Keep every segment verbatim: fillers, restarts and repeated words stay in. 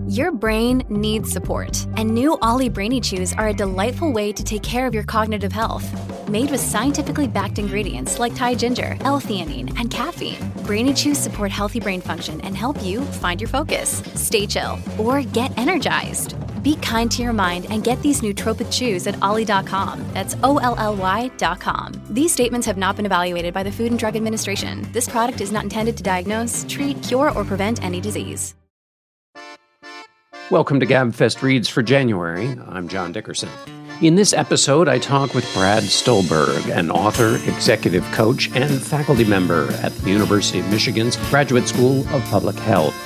Your brain needs support, and new Ollie Brainy Chews are a delightful way to take care of your cognitive health. Made with scientifically backed ingredients like Thai ginger, L-theanine, and caffeine, Brainy Chews support healthy brain function and help you find your focus, stay chill, or get energized. Be kind to your mind and get these nootropic chews at ollie dot com. That's O L L Y dot com. These statements have not been evaluated by the Food and Drug Administration. This product is not intended to diagnose, treat, cure, or prevent any disease. Welcome to GabFest Reads for January. I'm John Dickerson. In this episode, I talk with Brad Stulberg, an author, executive coach, and faculty member at the University of Michigan's Graduate School of Public Health.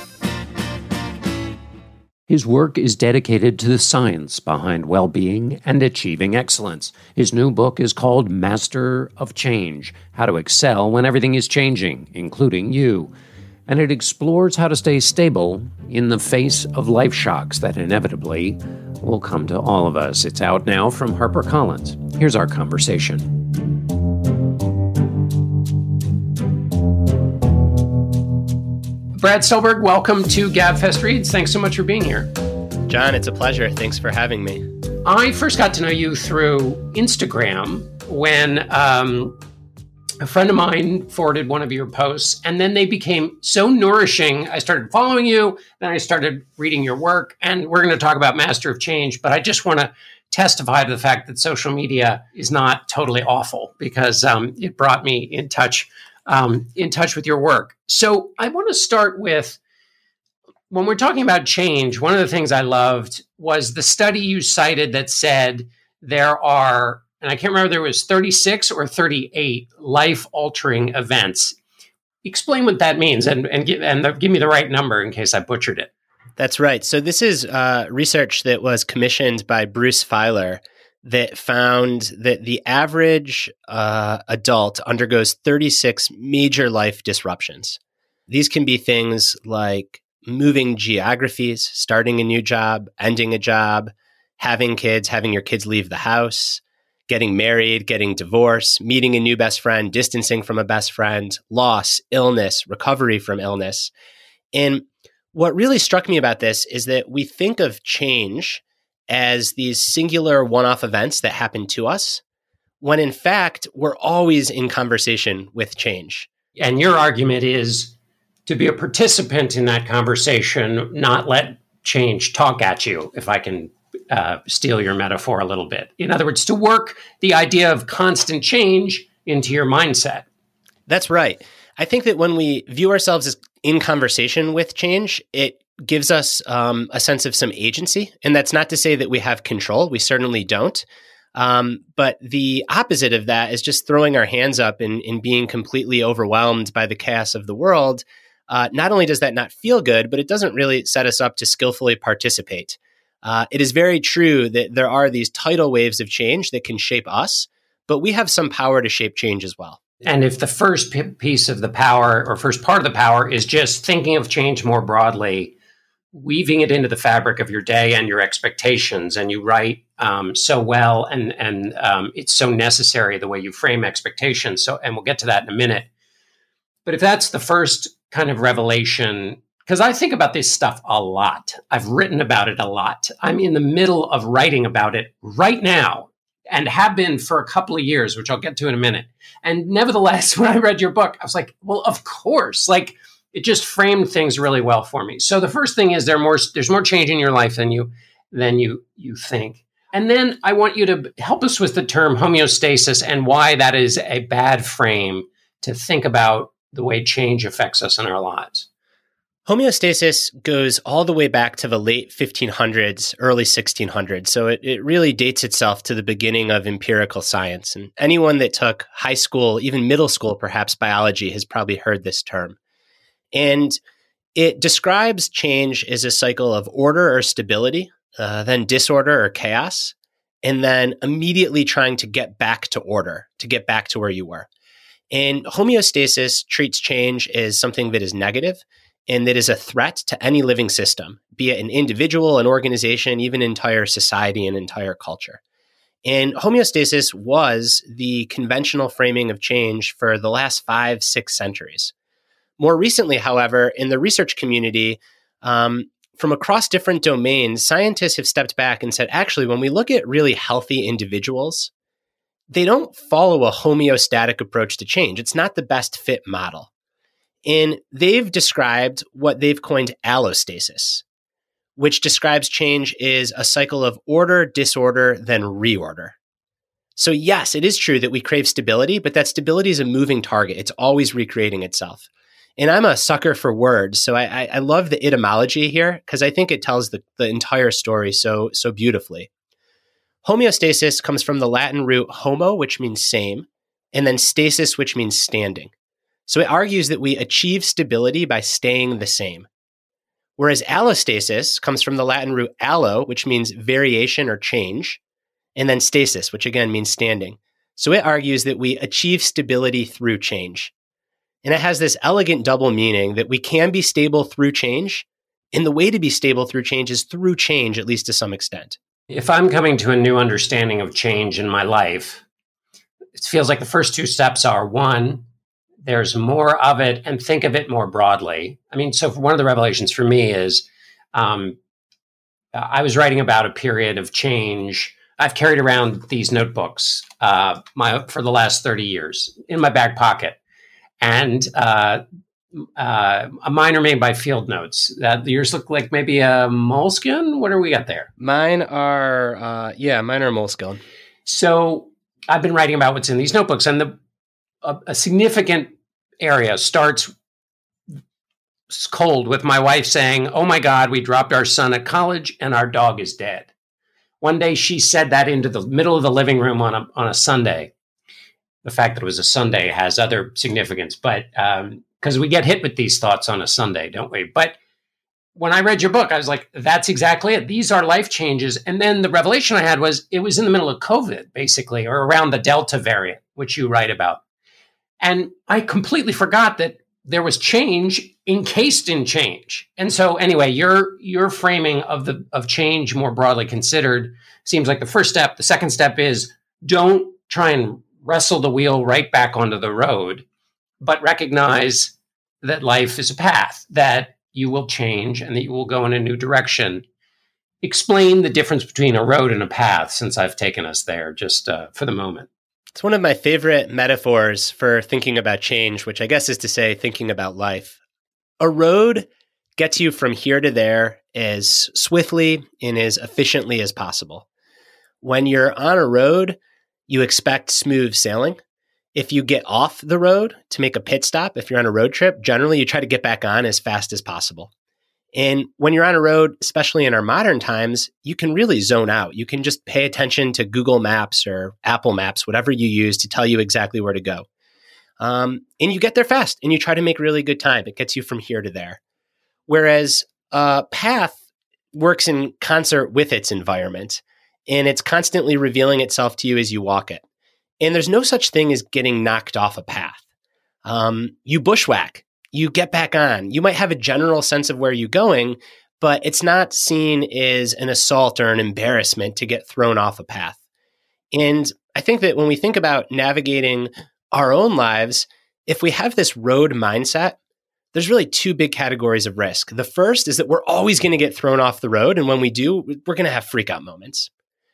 His work is dedicated to the science behind well-being and achieving excellence. His new book is called Master of Change: How to Excel When Everything is Changing, Including You. And it explores how to stay stable in the face of life shocks that inevitably will come to all of us. It's out now from HarperCollins. Here's our conversation. Brad Stulberg, welcome to GabFest Reads. Thanks so much for being here. John, it's a pleasure. Thanks for having me. I first got to know you through Instagram when um, a friend of mine forwarded one of your posts, and then they became so nourishing. I started following you, then I started reading your work, and we're going to talk about Master of Change, but I just want to testify to the fact that social media is not totally awful because um, it brought me in touch Um, in touch with your work. So I want to start with, when we're talking about change, one of the things I loved was the study you cited that said there are, and I can't remember, there was thirty-six or thirty-eight life-altering events. Explain what that means and, and, give, and the, give me the right number in case I butchered it. That's right. So this is uh, research that was commissioned by Bruce Feiler that found that the average uh, adult undergoes thirty-six major life disruptions. These can be things like moving geographies, starting a new job, ending a job, having kids, having your kids leave the house, getting married, getting divorced, meeting a new best friend, distancing from a best friend, loss, illness, recovery from illness. And what really struck me about this is that we think of change as these singular one-off events that happen to us, when in fact, we're always in conversation with change. And your argument is to be a participant in that conversation, not let change talk at you, if I can uh, steal your metaphor a little bit. In other words, to work the idea of constant change into your mindset. That's right. I think that when we view ourselves as in conversation with change, it gives us um, a sense of some agency. And that's not to say that we have control. We certainly don't. Um, but the opposite of that is just throwing our hands up and, and being completely overwhelmed by the chaos of the world. Uh, not only does that not feel good, but it doesn't really set us up to skillfully participate. Uh, it is very true that there are these tidal waves of change that can shape us, but we have some power to shape change as well. And if the first p- piece of the power or first part of the power is just thinking of change more broadly, weaving it into the fabric of your day and your expectations, and you write um, so well, and and um, it's so necessary the way you frame expectations. So, and we'll get to that in a minute. But if that's the first kind of revelation, because I think about this stuff a lot, I've written about it a lot. I'm in the middle of writing about it right now, and have been for a couple of years, which I'll get to in a minute. And nevertheless, when I read your book, I was like, well, of course, like. It just framed things really well for me. So the first thing is there more, there's more change in your life than you than you you think. And then I want you to help us with the term homeostasis and why that is a bad frame to think about the way change affects us in our lives. Homeostasis goes all the way back to the late fifteen hundreds, early sixteen hundreds. So it, it really dates itself to the beginning of empirical science. And anyone that took high school, even middle school, perhaps biology, has probably heard this term. And it describes change as a cycle of order or stability, uh, then disorder or chaos, and then immediately trying to get back to order, to get back to where you were. And homeostasis treats change as something that is negative and that is a threat to any living system, be it an individual, an organization, even entire society and entire culture. And homeostasis was the conventional framing of change for the last five, six centuries. More recently, however, in the research community, um, from across different domains, scientists have stepped back and said, actually, when we look at really healthy individuals, they don't follow a homeostatic approach to change. It's not the best fit model. And they've described what they've coined allostasis, which describes change as a cycle of order, disorder, then reorder. So yes, it is true that we crave stability, but that stability is a moving target. It's always recreating itself. And I'm a sucker for words, so I, I, I love the etymology here because I think it tells the, the entire story so, so beautifully. Homeostasis comes from the Latin root homo, which means same, and then stasis, which means standing. So it argues that we achieve stability by staying the same. Whereas allostasis comes from the Latin root allo, which means variation or change, and then stasis, which again means standing. So it argues that we achieve stability through change. And it has this elegant double meaning that we can be stable through change, and the way to be stable through change is through change, at least to some extent. If I'm coming to a new understanding of change in my life, it feels like the first two steps are, one, there's more of it, and think of it more broadly. I mean, so one of the revelations for me is um, I was writing about a period of change. I've carried around these notebooks uh, my, for the last thirty years in my back pocket. And uh, uh, mine are made by Field Notes. Uh, yours look like maybe a Moleskine. What do we got there? Mine are, uh, yeah, mine are Moleskine. So I've been writing about what's in these notebooks, and the a, a significant area starts cold with my wife saying, "Oh my God, we dropped our son at college, and our dog is dead." One day, she said that into the middle of the living room on a on a Sunday. The fact that it was a Sunday has other significance, but because um, we get hit with these thoughts on a Sunday, don't we? But when I read your book, I was like, that's exactly it. These are life changes. And then the revelation I had was it was in the middle of COVID, basically, or around the Delta variant, which you write about. And I completely forgot that there was change encased in change. And so anyway, your your framing of the of change more broadly considered seems like the first step. The second step is don't try and wrestle the wheel right back onto the road, but recognize that life is a path, that you will change and that you will go in a new direction. Explain the difference between a road and a path, since I've taken us there just uh, for the moment. It's one of my favorite metaphors for thinking about change, which I guess is to say thinking about life. A road gets you from here to there as swiftly and as efficiently as possible. When you're on a road, you expect smooth sailing. If you get off the road to make a pit stop, if you're on a road trip, generally you try to get back on as fast as possible. And when you're on a road, especially in our modern times, you can really zone out. You can just pay attention to Google Maps or Apple Maps, whatever you use to tell you exactly where to go. Um, and you get there fast and you try to make really good time. It gets you from here to there. Whereas a path works in concert with its environment. And it's constantly revealing itself to you as you walk it. And there's no such thing as getting knocked off a path. Um, you bushwhack, you get back on. You might have a general sense of where you're going, but it's not seen as an assault or an embarrassment to get thrown off a path. And I think that when we think about navigating our own lives, if we have this road mindset, there's really two big categories of risk. The first is that we're always going to get thrown off the road. And when we do, we're going to have freak out moments.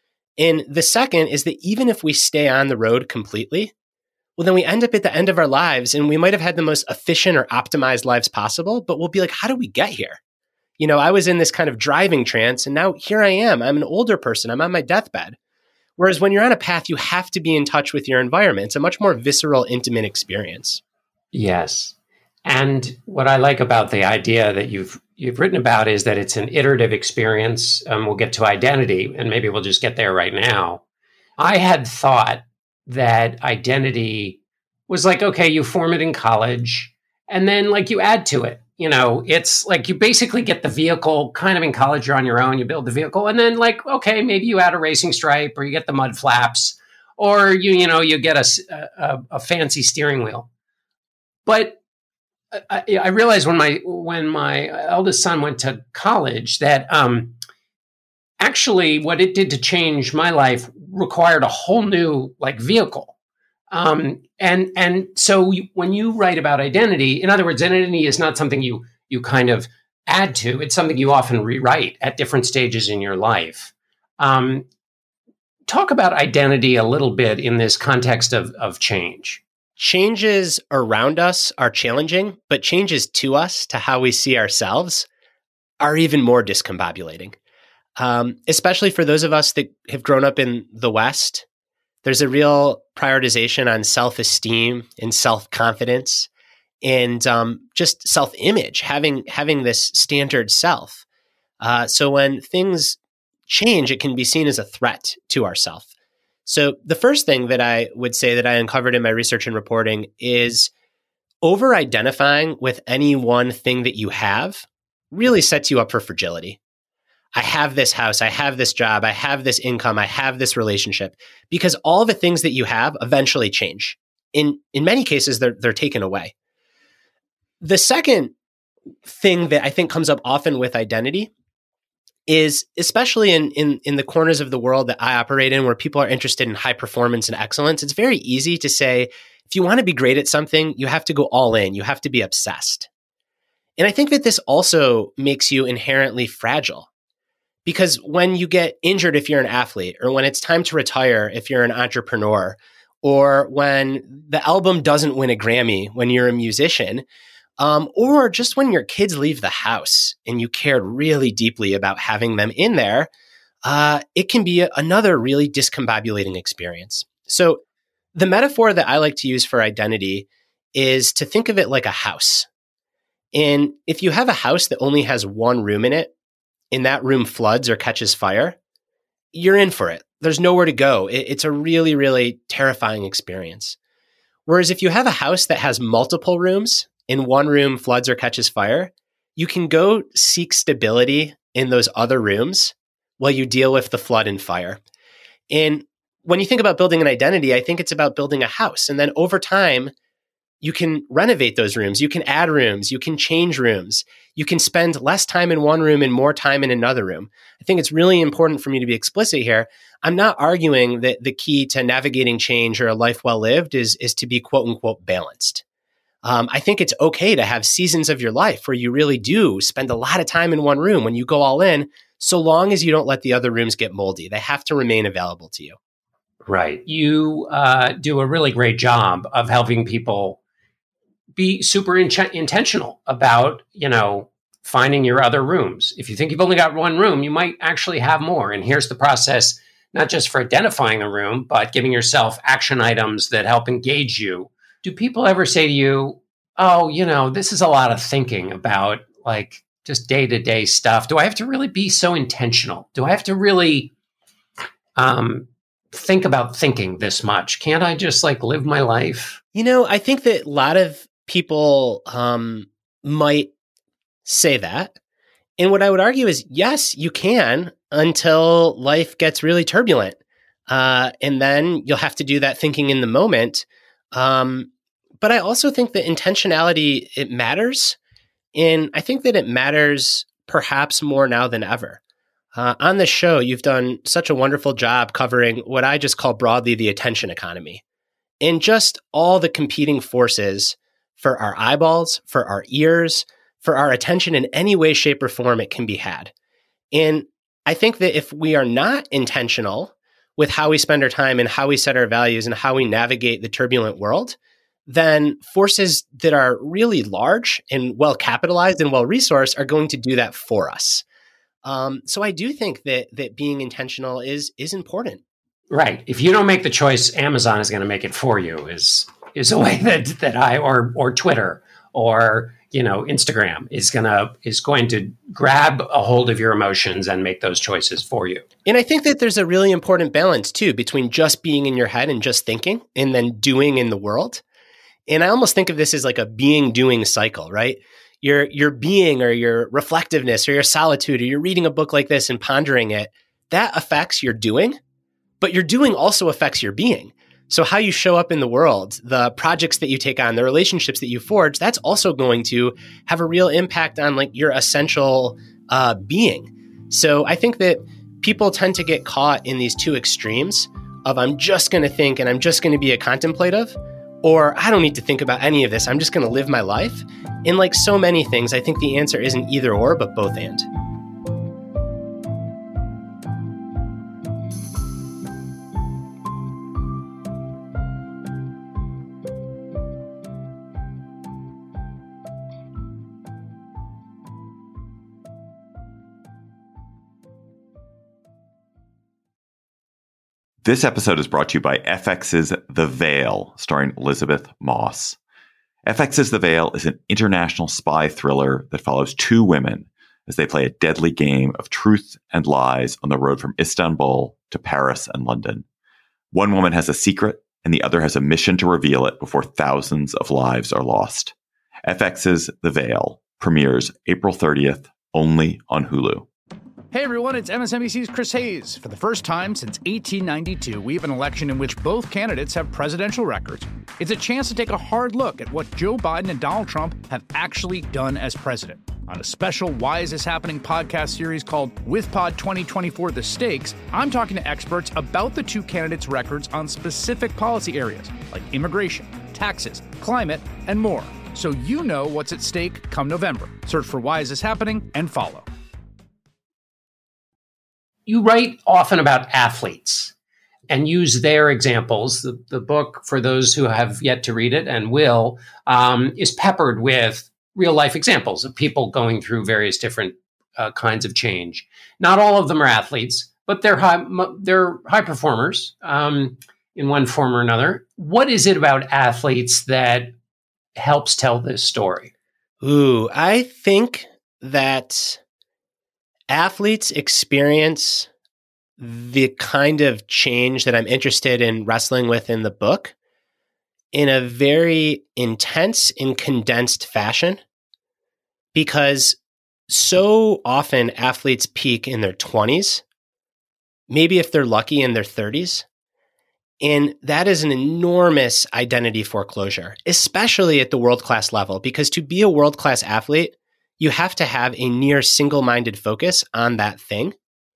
And the second is that even if we stay on the road completely, well, then we end up at the end of our lives and we might have had the most efficient or optimized lives possible, but we'll be like, how did we get here? You know, I was in this kind of driving trance and now here I am. I'm an older person. I'm on my deathbed. Whereas when you're on a path, you have to be in touch with your environment. It's a much more visceral, intimate experience. Yes. And what I like about the idea that you've you've written about is that it's an iterative experience. Um, we'll get to identity, and maybe we'll just get there right now. I had thought that identity was like, okay, you form it in college, and then like you add to it. You know, it's like you basically get the vehicle kind of in college, you're on your own, you build the vehicle, and then like, okay, maybe you add a racing stripe or you get the mud flaps or you, you know, you get a, a, a fancy steering wheel. But I, I realized when my when my eldest son went to college that um, actually what it did to change my life required a whole new like vehicle. Um, and and so you, when you write about identity, in other words, identity is not something you you kind of add to. It's something you often rewrite at different stages in your life. Um, talk about identity a little bit in this context of, of change. Changes around us are challenging, but changes to us, to how we see ourselves, are even more discombobulating. Um, especially for those of us that have grown up in the West, there's a real prioritization on self-esteem and self-confidence and um, just self-image, having having this standard self. Uh, so when things change, it can be seen as a threat to ourself. So the first thing that I would say that I uncovered in my research and reporting is over-identifying with any one thing that you have really sets you up for fragility. I have this house, I have this job, I have this income, I have this relationship, because all the things that you have eventually change. In in many cases, they're they're taken away. The second thing that I think comes up often with identity is, especially in, in, in the corners of the world that I operate in, where people are interested in high performance and excellence, it's very easy to say, if you want to be great at something, you have to go all in, you have to be obsessed. And I think that this also makes you inherently fragile. Because when you get injured, if you're an athlete, or when it's time to retire, if you're an entrepreneur, or when the album doesn't win a Grammy when you're a musician, um, or just when your kids leave the house and you cared really deeply about having them in there, uh, it can be a, another really discombobulating experience. So the metaphor that I like to use for identity is to think of it like a house. And if you have a house that only has one room in it, and that room floods or catches fire, you're in for it. There's nowhere to go. It, it's a really, really terrifying experience. Whereas if you have a house that has multiple rooms and one room floods or catches fire, you can go seek stability in those other rooms while you deal with the flood and fire. And when you think about building an identity, I think it's about building a house. And then over time, you can renovate those rooms. You can add rooms. You can change rooms. You can spend less time in one room and more time in another room. I think it's really important for me to be explicit here. I'm not arguing that the key to navigating change or a life well lived is, is to be quote unquote balanced. Um, I think it's okay to have seasons of your life where you really do spend a lot of time in one room when you go all in, so long as you don't let the other rooms get moldy. They have to remain available to you. Right. You uh, do a really great job of helping people be super in- intentional about, you know, finding your other rooms. If you think you've only got one room, you might actually have more. And here's the process, not just for identifying a room, but giving yourself action items that help engage you. Do people ever say to you, oh, you know, this is a lot of thinking about like just day-to-day stuff. Do I have to really be so intentional? Do I have to really um, think about thinking this much? Can't I just like live my life? You know, I think that a lot of people um, might say that. And what I would argue is, yes, you can until life gets really turbulent. Uh, and then you'll have to do that thinking in the moment. Um, but I also think that intentionality, it matters. And I think that it matters perhaps more now than ever. Uh, on the show, you've done such a wonderful job covering what I just call broadly the attention economy, and just all the competing forces for our eyeballs, for our ears, for our attention in any way, shape, or form it can be had. And I think that if we are not intentional with how we spend our time and how we set our values and how we navigate the turbulent world, then forces that are really large and well capitalized and well resourced are going to do that for us. Um, so I do think that that being intentional is is important. Right. If you don't make the choice, Amazon is going to make it for you. Is is a way that that I or or Twitter or you know Instagram is gonna is going to grab a hold of your emotions and make those choices for you. And I think that there's a really important balance too between just being in your head and just thinking, and then doing in the world. And I almost think of this as like a being-doing cycle, right? Your your being or your reflectiveness or your solitude, or you're reading a book like this and pondering it, that affects your doing, but your doing also affects your being. So how you show up in the world, the projects that you take on, the relationships that you forge, that's also going to have a real impact on like your essential uh, being. So I think that people tend to get caught in these two extremes of I'm just going to think and I'm just going to be a contemplative, or I don't need to think about any of this. I'm just going to live my life. And like so many things, I think the answer isn't either or, but both and. This episode is brought to you by F X's The Veil, starring Elizabeth Moss. F X's The Veil is an international spy thriller that follows two women as they play a deadly game of truth and lies on the road from Istanbul to Paris and London. One woman has a secret, and the other has a mission to reveal it before thousands of lives are lost. F X's The Veil premieres April thirtieth, only on Hulu. Hey everyone, it's M S N B C's Chris Hayes. For the first time since eighteen ninety-two, we have an election in which both candidates have presidential records. It's a chance to take a hard look at what Joe Biden and Donald Trump have actually done as president. On a special Why Is This Happening podcast series called WithPod twenty twenty-four The Stakes, I'm talking to experts about the two candidates' records on specific policy areas like immigration, taxes, climate, and more. So you know what's at stake come November. Search for Why Is This Happening and follow. You write often about athletes and use their examples. The, the book, for those who have yet to read it and will, um, is peppered with real life examples of people going through various different uh, kinds of change. Not all of them are athletes, but they're high, they're high performers um, in one form or another. What is it about athletes that helps tell this story? Ooh, I think that athletes experience the kind of change that I'm interested in wrestling with in the book in a very intense and condensed fashion, because so often athletes peak in their twenties, maybe if they're lucky in their thirties. And that is an enormous identity foreclosure, especially at the world-class level, because to be a world-class athlete, you have to have a near single-minded focus on that thing.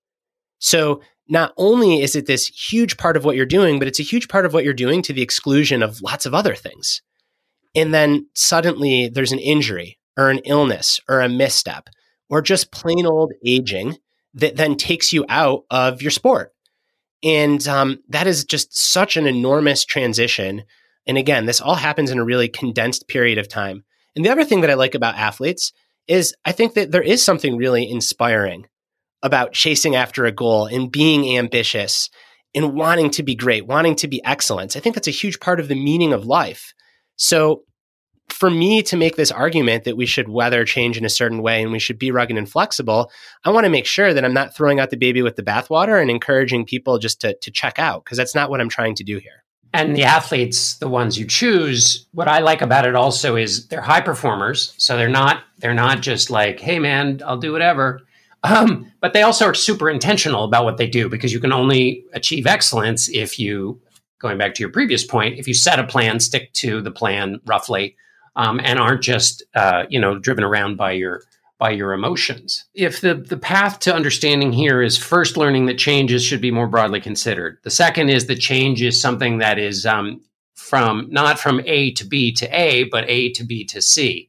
So not only is it this huge part of what you're doing, but it's a huge part of what you're doing to the exclusion of lots of other things. And then suddenly there's an injury or an illness or a misstep or just plain old aging that then takes you out of your sport. And um, that is just such an enormous transition. And again, this all happens in a really condensed period of time. And the other thing that I like about athletes is I think that there is something really inspiring about chasing after a goal and being ambitious and wanting to be great, wanting to be excellence. I think that's a huge part of the meaning of life. So for me to make this argument that we should weather change in a certain way and we should be rugged and flexible, I want to make sure that I'm not throwing out the baby with the bathwater and encouraging people just to, to check out, because that's not what I'm trying to do here. And the athletes, the ones you choose, what I like about it also is they're high performers. So they're not they're not just like, hey, man, I'll do whatever. Um, but they also are super intentional about what they do, because you can only achieve excellence if you, going back to your previous point, if you set a plan, stick to the plan roughly, um, and aren't just, uh, you know, driven around by your by your emotions. If the, the path to understanding here is first learning that changes should be more broadly considered. The second is that change is something that is um, from not from A to B to A, but A to B to C.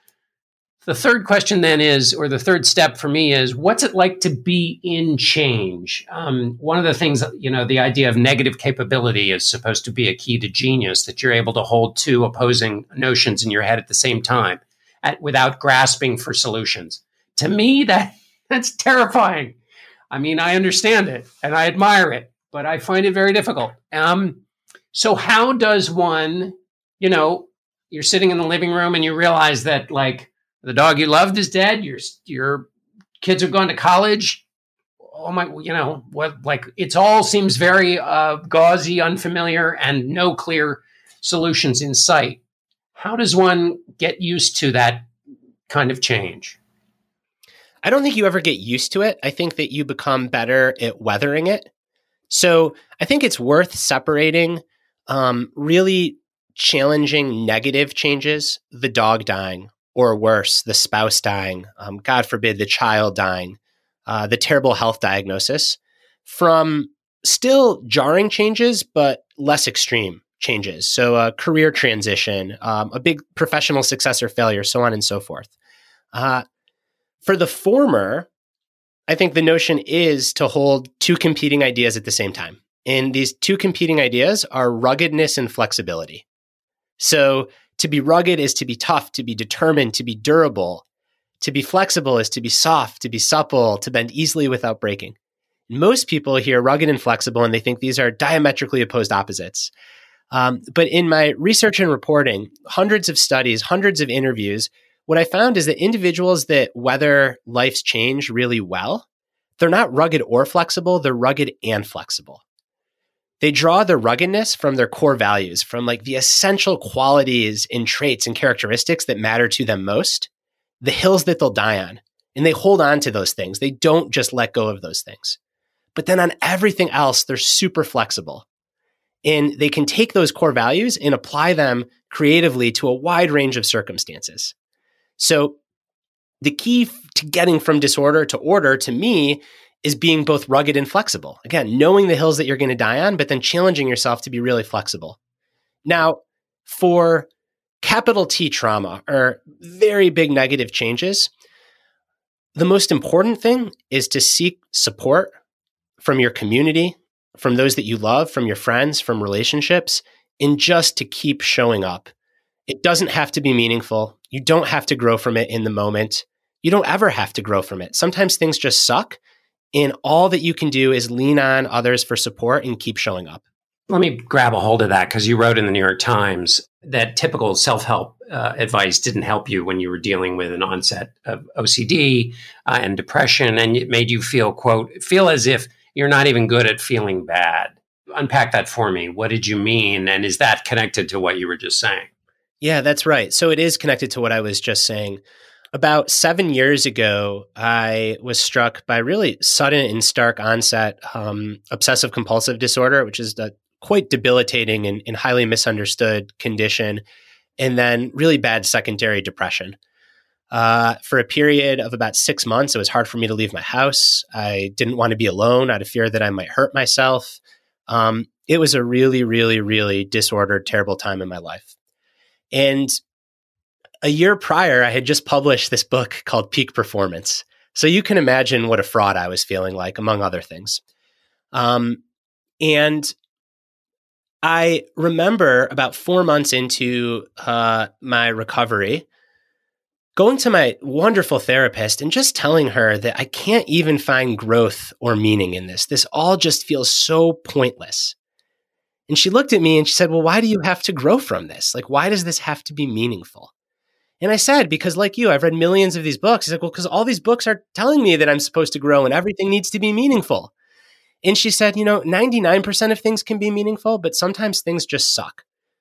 The third question then is, or the third step for me is, what's it like to be in change? Um, one of the things, you know, the idea of negative capability is supposed to be a key to genius, that you're able to hold two opposing notions in your head at the same time at, without grasping for solutions. To me, that that's terrifying. I mean, I understand it and I admire it, but I find it very difficult. Um, so how does one, you know, you're sitting in the living room and you realize that, like, the dog you loved is dead. Your your kids have gone to college. Oh my, you know what? Like, it's all seems very uh, gauzy, unfamiliar, and no clear solutions in sight. How does one get used to that kind of change? I don't think you ever get used to it. I think that you become better at weathering it. So I think it's worth separating um, really challenging negative changes, the dog dying, or worse, the spouse dying, um, God forbid, the child dying, uh, the terrible health diagnosis, from still jarring changes, but less extreme changes. So a career transition, um, a big professional success or failure, so on and so forth. Uh, for the former, I think the notion is to hold two competing ideas at the same time. And these two competing ideas are ruggedness and flexibility. So to be rugged is to be tough, to be determined, to be durable. To be flexible is to be soft, to be supple, to bend easily without breaking. Most people hear rugged and flexible and they think these are diametrically opposed opposites. Um, but in my research and reporting, hundreds of studies, hundreds of interviews, what I found is that individuals that weather life's change really well, they're not rugged or flexible, they're rugged and flexible. They draw their ruggedness from their core values, from like the essential qualities and traits and characteristics that matter to them most, the hills that they'll die on. And they hold on to those things. They don't just let go of those things. But then on everything else, they're super flexible. And they can take those core values and apply them creatively to a wide range of circumstances. So the key to getting from disorder to order, to me, is being both rugged and flexible. Again, knowing the hills that you're going to die on, but then challenging yourself to be really flexible. Now, for capital T trauma, or very big negative changes, the most important thing is to seek support from your community, from those that you love, from your friends, from relationships, and just to keep showing up. It doesn't have to be meaningful. You don't have to grow from it in the moment. You don't ever have to grow from it. Sometimes things just suck, and all that you can do is lean on others for support and keep showing up. Let me grab a hold of that, because you wrote in the New York Times that typical self-help uh, advice didn't help you when you were dealing with an onset of O C D uh, and depression, and it made you feel, quote, feel as if you're not even good at feeling bad. Unpack that for me. What did you mean? And is that connected to what you were just saying? Yeah, that's right. So it is connected to what I was just saying. About seven years ago, I was struck by really sudden and stark onset um, obsessive compulsive disorder, which is a quite debilitating and, and highly misunderstood condition, and then really bad secondary depression. Uh, for a period of about six months, it was hard for me to leave my house. I didn't want to be alone out of fear that I might hurt myself. Um, it was a really, really, really disordered, terrible time in my life. And a year prior, I had just published this book called Peak Performance. So you can imagine what a fraud I was feeling like, among other things. Um, and I remember about four months into uh, my recovery, going to my wonderful therapist and just telling her that I can't even find growth or meaning in this. This all just feels so pointless. And she looked at me and she said, well, why do you have to grow from this? Like, why does this have to be meaningful? And I said, because like you, I've read millions of these books. She's like, well, because all these books are telling me that I'm supposed to grow and everything needs to be meaningful. And she said, you know, ninety-nine percent of things can be meaningful, but sometimes things just suck.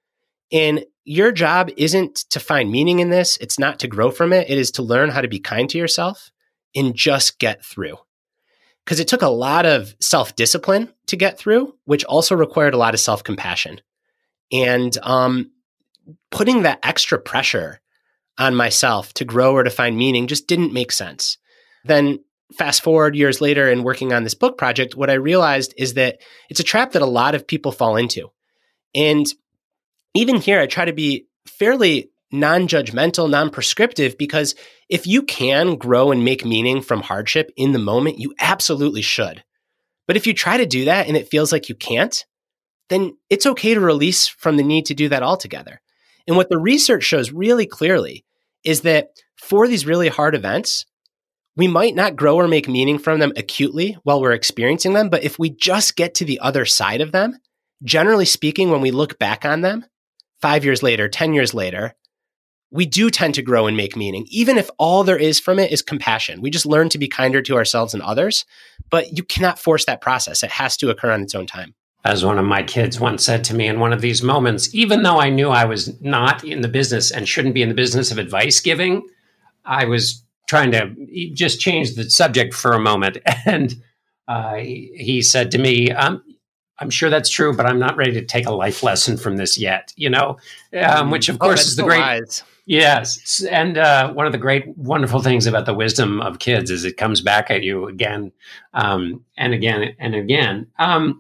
And your job isn't to find meaning in this. It's not to grow from it. It is to learn how to be kind to yourself and just get through. Because it took a lot of self-discipline to get through, which also required a lot of self-compassion. And um, putting that extra pressure on myself to grow or to find meaning just didn't make sense. Then fast forward years later and working on this book project, what I realized is that it's a trap that a lot of people fall into. And even here, I try to be fairly non-judgmental, non-prescriptive, because if you can grow and make meaning from hardship in the moment, you absolutely should. But if you try to do that and it feels like you can't, then it's okay to release from the need to do that altogether. And what the research shows really clearly is that for these really hard events, we might not grow or make meaning from them acutely while we're experiencing them, but if we just get to the other side of them, generally speaking, when we look back on them, five years later, ten years later, we do tend to grow and make meaning, even if all there is from it is compassion. We just learn to be kinder to ourselves and others, but you cannot force that process. It has to occur on its own time. As one of my kids once said to me in one of these moments, even though I knew I was not in the business and shouldn't be in the business of advice giving, I was trying to just change the subject for a moment. And uh, he said to me, um, I'm sure that's true, but I'm not ready to take a life lesson from this yet, you know, um, which of course oh, is the so great. Wise. Yes. And uh, one of the great, wonderful things about the wisdom of kids is it comes back at you again um, and again and again. Um,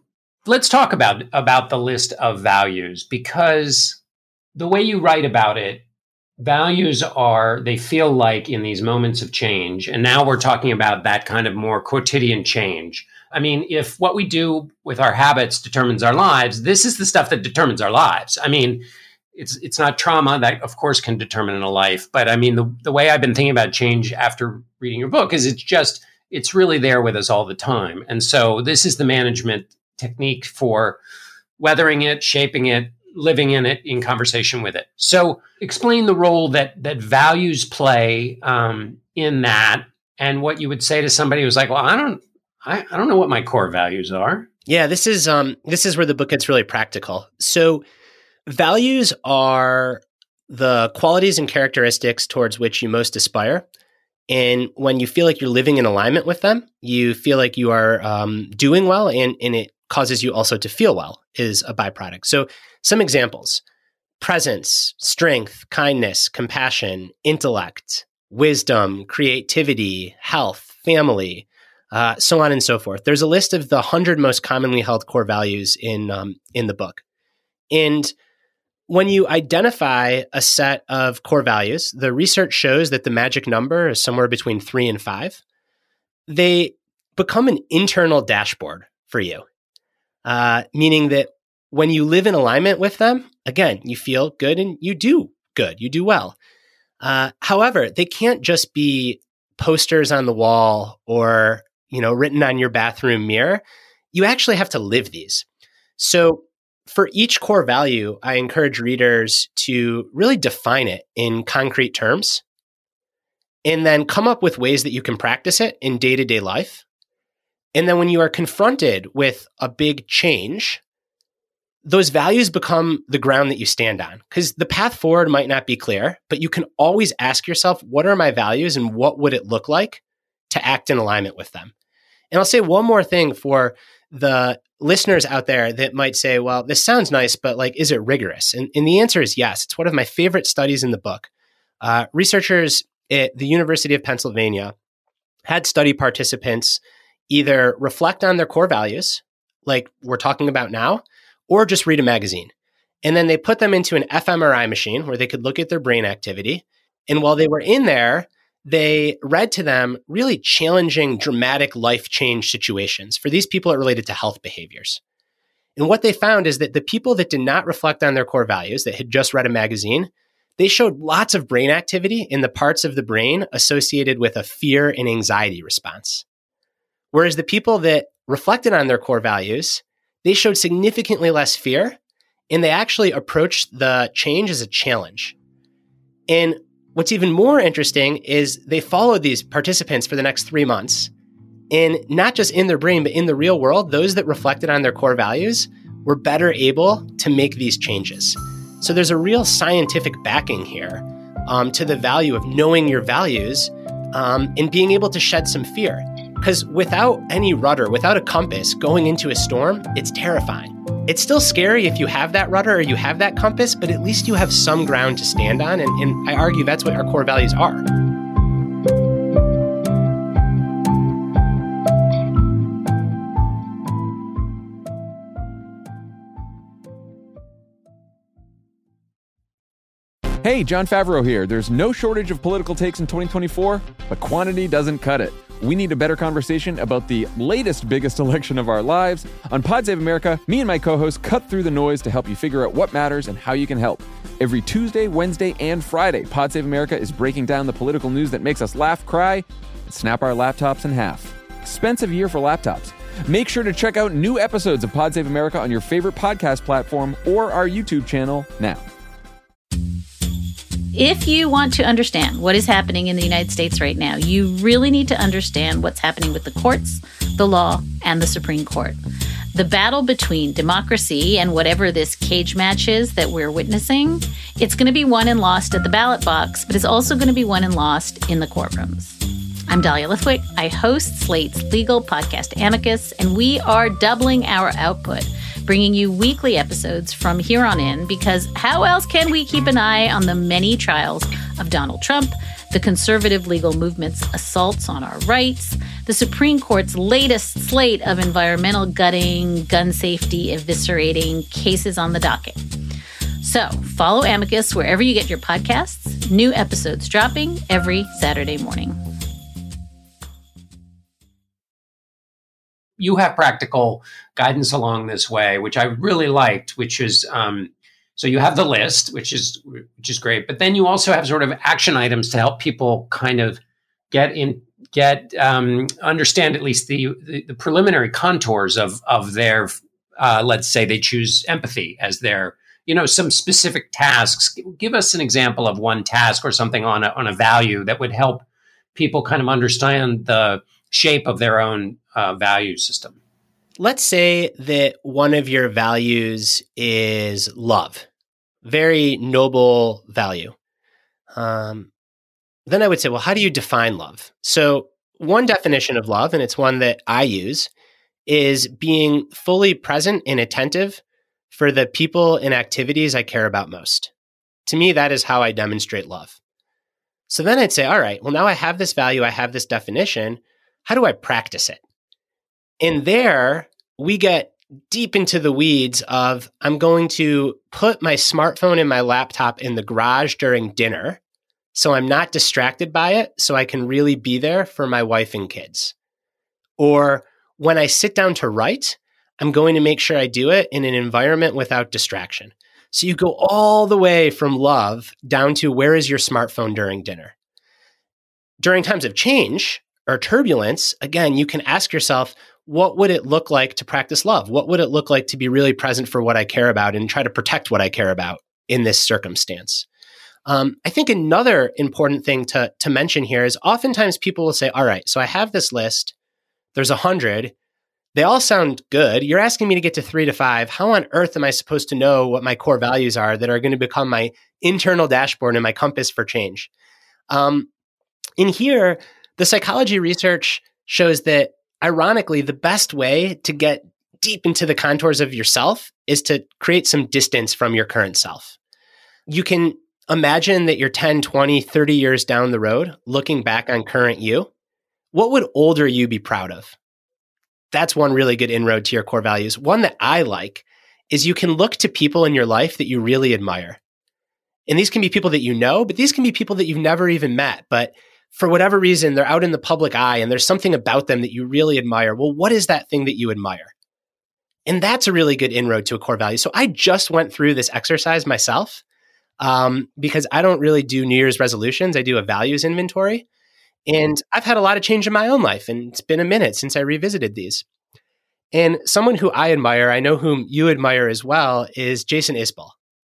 let's talk about, about the list of values, because the way you write about it, values are, they feel like in these moments of change. And now we're talking about that kind of more quotidian change. I mean, if what we do with our habits determines our lives, this is the stuff that determines our lives. I mean, it's it's not trauma that, of course, can determine a life. But I mean, the, the way I've been thinking about change after reading your book is it's just, it's really there with us all the time. And so this is the management technique for weathering it, shaping it, living in it, in conversation with it. So explain the role that that values play um, in that, and what you would say to somebody who's like, well, I don't, I, I don't know what my core values are. Yeah, this is um, this is where the book gets really practical. So values are the qualities and characteristics towards which you most aspire. And when you feel like you're living in alignment with them, you feel like you are um, doing well, and, and it causes you also to feel well is a byproduct. So some examples: presence, strength, kindness, compassion, intellect, wisdom, creativity, health, family, uh, so on and so forth. There's a list of the one hundred most commonly held core values in um, in the book. And when you identify a set of core values, the research shows that the magic number is somewhere between three and five. They become an internal dashboard for you, uh, meaning that when you live in alignment with them, again, you feel good and you do good, you do well. Uh, however, they can't just be posters on the wall or, you know, written on your bathroom mirror. You actually have to live these. So for each core value, I encourage readers to really define it in concrete terms and then come up with ways that you can practice it in day-to-day life. And then when you are confronted with a big change, those values become the ground that you stand on, because the path forward might not be clear, but you can always ask yourself, what are my values and what would it look like to act in alignment with them? And I'll say one more thing for the listeners out there that might say, well, this sounds nice, but like, is it rigorous? And, and the answer is yes. It's one of my favorite studies in the book. Uh, researchers at the University of Pennsylvania had study participants either reflect on their core values, like we're talking about now, or just read a magazine. And then they put them into an fMRI machine where they could look at their brain activity. And while they were in there, they read to them really challenging, dramatic life change situations. For these people, it related to health behaviors. And what they found is that the people that did not reflect on their core values, that had just read a magazine, they showed lots of brain activity in the parts of the brain associated with a fear and anxiety response. Whereas the people that reflected on their core values, they showed significantly less fear, and they actually approached the change as a challenge. And what's even more interesting is they followed these participants for the next three months. And not just in their brain, but in the real world, those that reflected on their core values were better able to make these changes. So there's a real scientific backing here um, to the value of knowing your values um, and being able to shed some fear. Because without any rudder, without a compass going into a storm, it's terrifying. It's still scary if you have that rudder or you have that compass, but at least you have some ground to stand on. And, and I argue that's what our core values are. Hey, Jon Favreau here. There's no shortage of political takes in twenty twenty-four, but quantity doesn't cut it. We need a better conversation about the latest, biggest election of our lives. On Pod Save America, me and my co-hosts cut through the noise to help you figure out what matters and how you can help. Every Tuesday, Wednesday, and Friday, Pod Save America is breaking down the political news that makes us laugh, cry, and snap our laptops in half. Expensive year for laptops. Make sure to check out new episodes of Pod Save America on your favorite podcast platform or our YouTube channel now. If you want to understand what is happening in the United States right now, you really need to understand what's happening with the courts, the law, and the Supreme Court. The battle between democracy and whatever this cage match is that we're witnessing, it's going to be won and lost at the ballot box, but it's also going to be won and lost in the courtrooms. I'm Dahlia Lithwick. I host Slate's legal podcast Amicus, and we are doubling our output, bringing you weekly episodes from here on in, because how else can we keep an eye on the many trials of Donald Trump, the conservative legal movement's assaults on our rights, the Supreme Court's latest slate of environmental gutting, gun safety eviscerating cases on the docket. So follow Amicus wherever you get your podcasts. New episodes dropping every Saturday morning. You have practical guidance along this way, which I really liked, which is, um, so you have the list, which is which is great, but then you also have sort of action items to help people kind of get in, get um, understand at least the, the the preliminary contours of of their, uh, let's say they choose empathy as their, you know, some specific tasks. Give us an example of one task or something on a, on a value that would help people kind of understand the shape of their own uh, value system. Let's say that one of your values is love, very noble value. Um, then I would say, well, how do you define love? So one definition of love, and it's one that I use, is being fully present and attentive for the people and activities I care about most. To me, that is how I demonstrate love. So then I'd say, all right, well, now I have this value, I have this definition. How do I practice it? And there we get deep into the weeds of, I'm going to put my smartphone and my laptop in the garage during dinner so I'm not distracted by it, so I can really be there for my wife and kids. Or when I sit down to write, I'm going to make sure I do it in an environment without distraction. So you go all the way from love down to where is your smartphone during dinner. During times of change or turbulence, again, you can ask yourself, what would it look like to practice love? What would it look like to be really present for what I care about and try to protect what I care about in this circumstance? Um, I think another important thing to, to mention here is oftentimes people will say, all right, so I have this list. There's a hundred. They all sound good. You're asking me to get to three to five. How on earth am I supposed to know what my core values are that are going to become my internal dashboard and my compass for change? Um, in here, the psychology research shows that, ironically, the best way to get deep into the contours of yourself is to create some distance from your current self. You can imagine that you're ten, twenty, thirty years down the road, looking back on current you. What would older you be proud of? That's one really good inroad to your core values. One that I like is you can look to people in your life that you really admire. And these can be people that you know, but these can be people that you've never even met. But for whatever reason, they're out in the public eye and there's something about them that you really admire. Well, what is that thing that you admire? And that's a really good inroad to a core value. So I just went through this exercise myself um, because I don't really do New Year's resolutions. I do a values inventory. And I've had a lot of change in my own life. And it's been a minute since I revisited these. And someone who I admire, I know whom you admire as well, is Jason Isbell.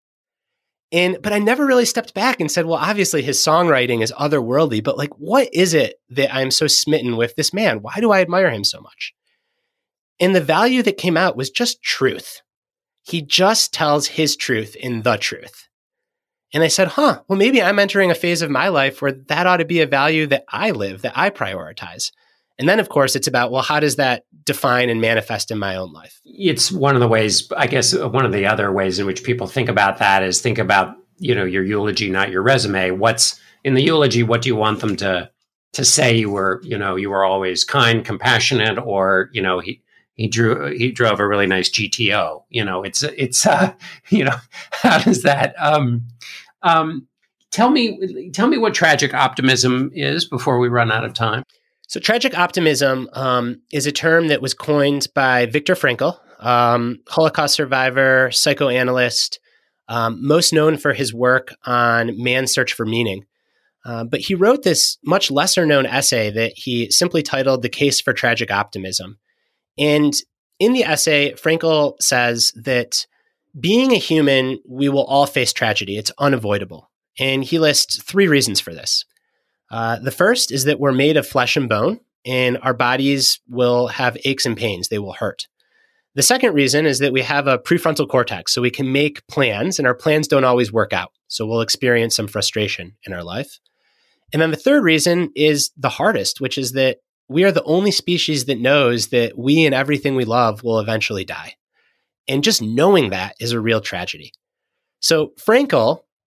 And, but I never really stepped back and said, well, obviously his songwriting is otherworldly, but like, what is it that I'm so smitten with this man? Why do I admire him so much? And the value that came out was just truth. He just tells his truth in the truth. And I said, huh, well, maybe I'm entering a phase of my life where that ought to be a value that I live, that I prioritize. And then, of course, it's about, well, how does that define and manifest in my own life? It's one of the ways, I guess, one of the other ways in which people think about that is think about, you know, your eulogy, not your resume. What's in the eulogy? What do you want them to to say? You were, you know, you were always kind, compassionate, or, you know, he he drew he drove a really nice G T O. You know, it's it's uh, you know, how does that? Um, um, tell me, tell me what tragic optimism is before we run out of time. So tragic optimism um, is a term that was coined by Viktor Frankl, um, Holocaust survivor, psychoanalyst, um, most known for his work on man's search for meaning. Uh, but he wrote this much lesser known essay that he simply titled The Case for Tragic Optimism. And in the essay, Frankl says that being a human, we will all face tragedy. It's unavoidable. And he lists three reasons for this. Uh, the first is that we're made of flesh and bone, and our bodies will have aches and pains. They will hurt. The second reason is that we have a prefrontal cortex, so we can make plans, and our plans don't always work out. So we'll experience some frustration in our life. And then the third reason is the hardest, which is that we are the only species that knows that we and everything we love will eventually die. And just knowing that is a real tragedy. So Frankl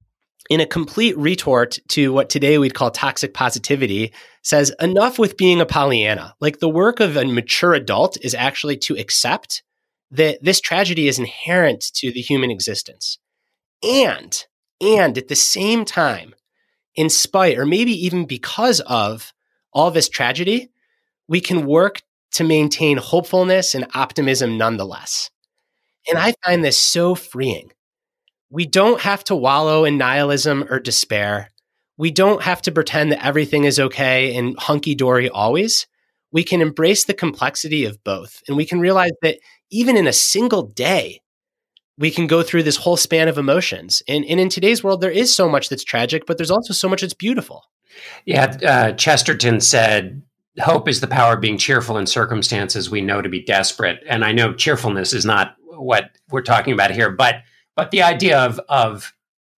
in a complete retort to what today we'd call toxic positivity, says enough with being a Pollyanna. Like, the work of a mature adult is actually to accept that this tragedy is inherent to the human existence. And, and at the same time, in spite, or maybe even because of all this tragedy, we can work to maintain hopefulness and optimism nonetheless. And I find this so freeing. We don't have to wallow in nihilism or despair. We don't have to pretend that everything is okay and hunky-dory always. We can embrace the complexity of both. And we can realize that even in a single day, we can go through this whole span of emotions. And, and in today's world, there is so much that's tragic, but there's also so much that's beautiful. Yeah, uh, Chesterton said, hope is the power of being cheerful in circumstances we know to be desperate. And I know cheerfulness is not what we're talking about here, but but the idea of of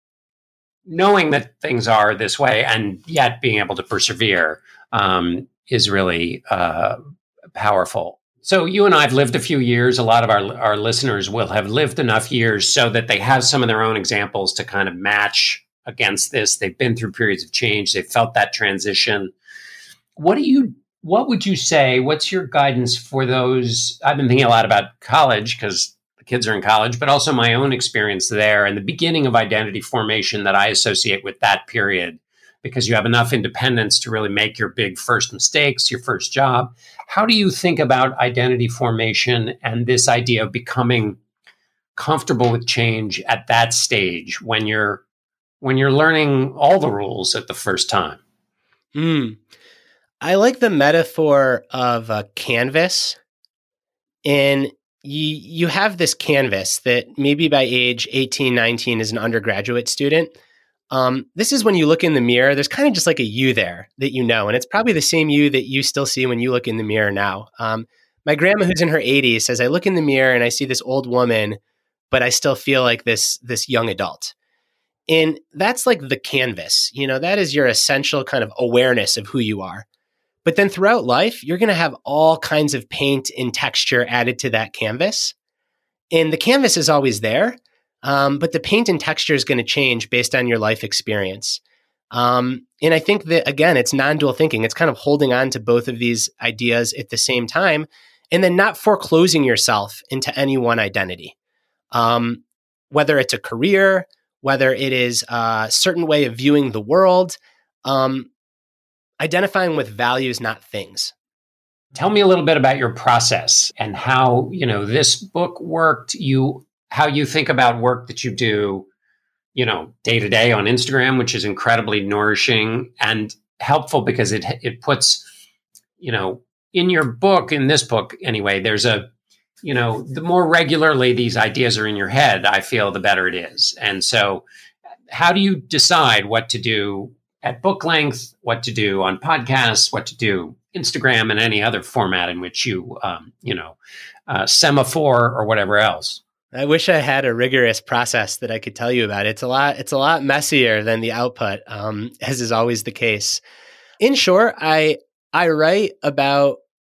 knowing that things are this way and yet being able to persevere um, is really uh, powerful. So you and I have lived a few years. A lot of our, our listeners will have lived enough years so that they have some of their own examples to kind of match against this. They've been through periods of change. They've felt that transition. What do you, what would you say, what's your guidance for those? I've been thinking a lot about college because the kids are in college, but also my own experience there and the beginning of identity formation that I associate with that period, because you have enough independence to really make your big first mistakes, your first job. How do you think about identity formation and this idea of becoming comfortable with change at that stage when you're when you're learning all the rules at the first time? Mm. I like the metaphor of a canvas. And you you have this canvas that maybe by age eighteen, nineteen as an undergraduate student, Um, this is when you look in the mirror, there's kind of just like a you there that you know, and it's probably the same you that you still see when you look in the mirror now. Um, my grandma, who's in her eighties, says, I look in the mirror and I see this old woman, but I still feel like this, this young adult. And that's like the canvas, you know, that is your essential kind of awareness of who you are. But then throughout life, you're going to have all kinds of paint and texture added to that canvas. And the canvas is always there. Um, but the paint and texture is going to change based on your life experience. Um, and I think that, again, it's non-dual thinking. It's kind of holding on to both of these ideas at the same time, and then not foreclosing yourself into any one identity. Um, whether it's a career, whether it is a certain way of viewing the world, um, identifying with values, not things. Tell me a little bit about your process and how, you know, this book worked. You how you think about work that you do, you know, day to day on Instagram, which is incredibly nourishing and helpful because it it puts, you know, in your book, in this book anyway, there's a, you know, the more regularly these ideas are in your head, I feel the better it is. And so how do you decide what to do at book length, what to do on podcasts, what to do Instagram and any other format in which you, um, you know, uh, semaphore or whatever else? I wish I had a rigorous process that I could tell you about. It's a lot, it's a lot messier than the output, um, as is always the case. In short, I I write about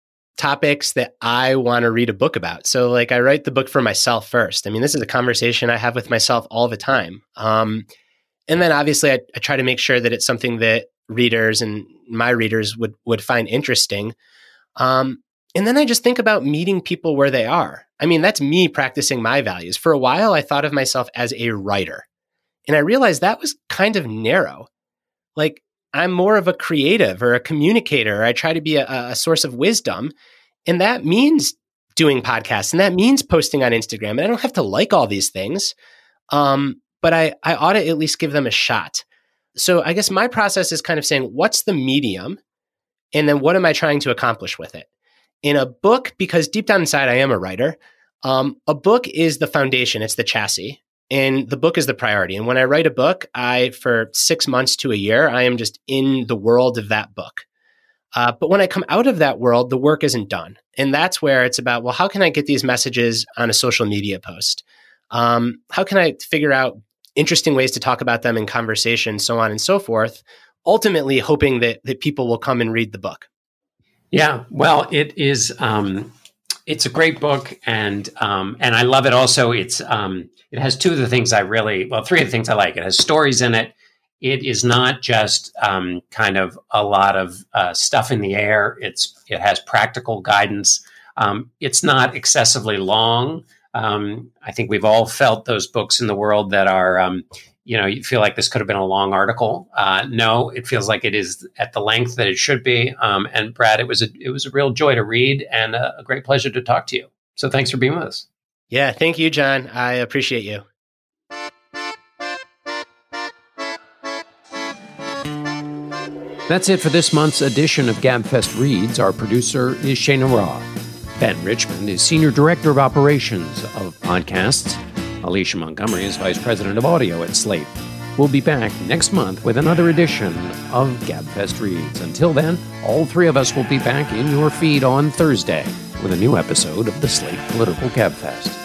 topics that I want to read a book about. So like I write the book for myself first. I mean, this is a conversation I have with myself all the time. Um, and then obviously I, I try to make sure that it's something that readers and my readers would would find interesting. Um, and then I just think about meeting people where they are. I mean, that's me practicing my values. For a while, I thought of myself as a writer. And I realized that was kind of narrow. Like, I'm more of a creative or a communicator. I try to be a, a source of wisdom. And that means doing podcasts. And that means posting on Instagram. And I don't have to like all these things. Um, but I, I ought to at least give them a shot. So I guess my process is kind of saying, what's the medium? And then what am I trying to accomplish with it? In a book, because deep down inside, I am a writer, um, a book is the foundation. It's the chassis. And the book is the priority. And when I write a book, I, for six months to a year, I am just in the world of that book. Uh, but when I come out of that world, the work isn't done. And that's where it's about, well, how can I get these messages on a social media post? Um, how can I figure out interesting ways to talk about them in conversation, so on and so forth, ultimately hoping that that people will come and read the book. Yeah, well, it is. Um, it's a great book, and um, and I love it. Also, it's um, it has two of the things I really, well, three of the things I like. It has stories in it. it is not just um, kind of a lot of uh, stuff in the air. It's it has practical guidance. Um, it's not excessively long. Um, I think we've all felt those books in the world that are, um, you know, you feel like this could have been a long article. Uh, no, it feels like it is at the length that it should be. Um, and Brad, it was a, it was a real joy to read and a, a great pleasure to talk to you. So thanks for being with us. Yeah, thank you, John. I appreciate you. That's it for this month's edition of GabFest Reads. Our producer is Shana Raw. Ben Richmond is Senior Director of Operations of Podcasts. Alicia Montgomery is Vice President of Audio at Slate. We'll be back next month with another edition of GabFest Reads. Until then, all three of us will be back in your feed on Thursday with a new episode of the Slate Political GabFest.